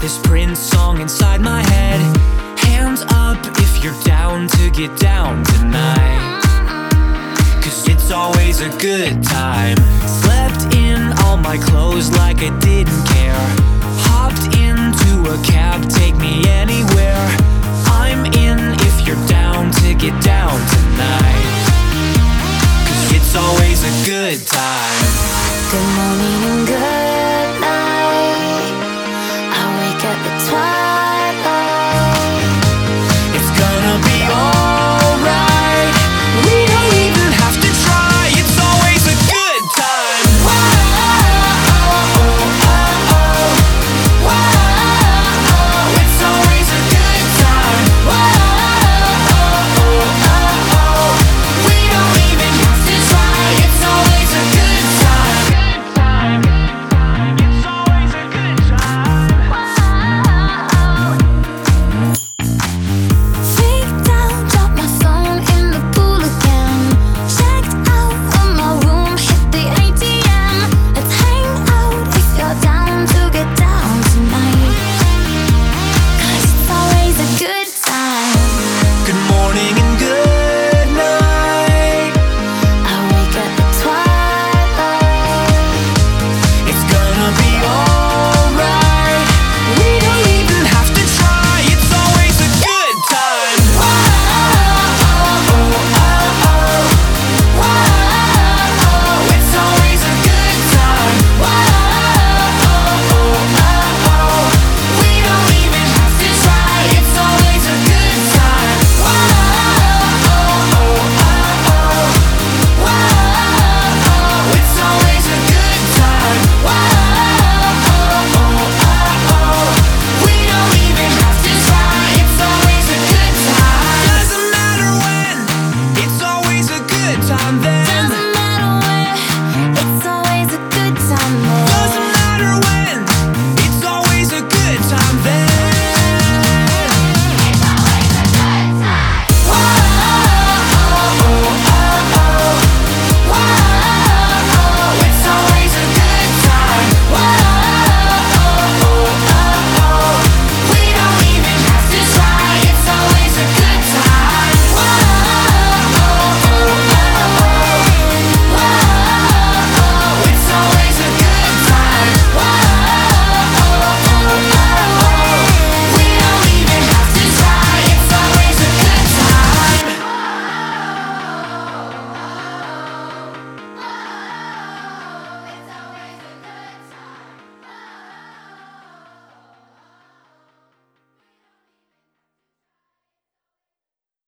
this Prince song inside my head. Hands up if you're down to get down tonight, 'cause it's always a good time. Slept in all my clothes like I didn't care. Hopped into a cab, take me anywhere. I'm in if you're down to get down tonight, 'cause it's always a good time. Good morning and good